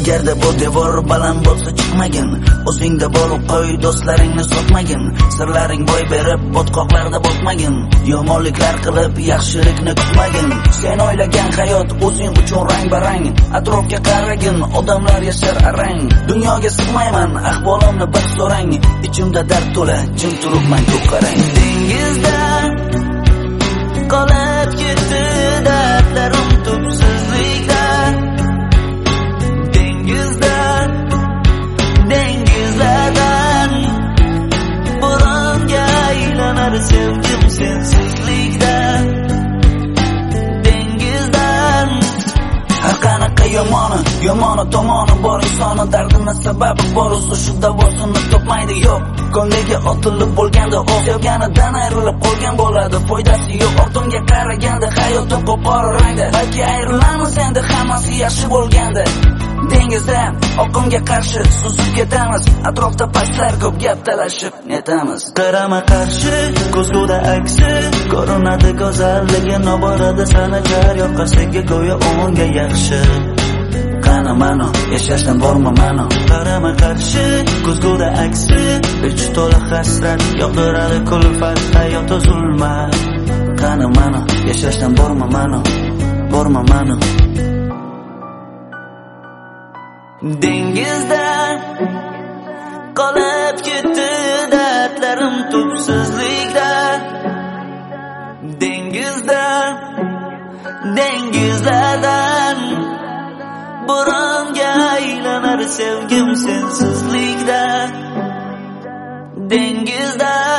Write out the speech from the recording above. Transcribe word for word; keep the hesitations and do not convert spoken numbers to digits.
Agarda bu devor baland bo'lsa chiqmagin, o'zingda bo'lib qo'y, do'stlaringni sotmagin. Sirlaring boy berib botqoqlarda botmagin, yomonliklar qilib yaxshilikni kutmagin. Sen o'ylagan hayot o'zing uchun rang-barang, atrofga qaragin, odamlar yashar arang. Dunyoga sig'mayman, ahvolimni bir so'rang, ichimda dard to'la, jim turibman ko'p qarang. Dengizda qolib ketdi dardlarim tubsizlikda. Dengizda dengizlardan bo'ronga aylanar sevgim sensizlikda. Dengizdan har qanaqa yomoni, yomoni tomoni bor, insonni dardini sababi bor, o'zi shu davosini topmaydi. Yo'q, ko'ngliga otilib bo'lganda o sevganidan ayrilib qolgan bo'ladi, foydasi yo'q. Ortimga qaraganda hayotim qo'pol rangda, balki ayrilamiz endi hammasi yaxshi bo'lganda. Dengizda oqimga qarshi suzib ketamiz, atrofda pastlar ko'p gap talashib netamiz. qarama qarshi ko'zguda aksi ko'rinadi go'zalligi, noborada sanakar yoqasiga go'yo o'nga yaxshi. Qani mano, yashashdan borma mano. Qarama qarshi ko'zguda aksi ich to'la hasrat, yoqtiradi kulfat, hayot zulmat. Qani mano, yashashdan borma mano, borma mano. Dengizda qolib ketdi dardlarim tubsizlikda. Dengizda dengizlardan bo'ronga aylanar sevgim sensizlikda. Dengizda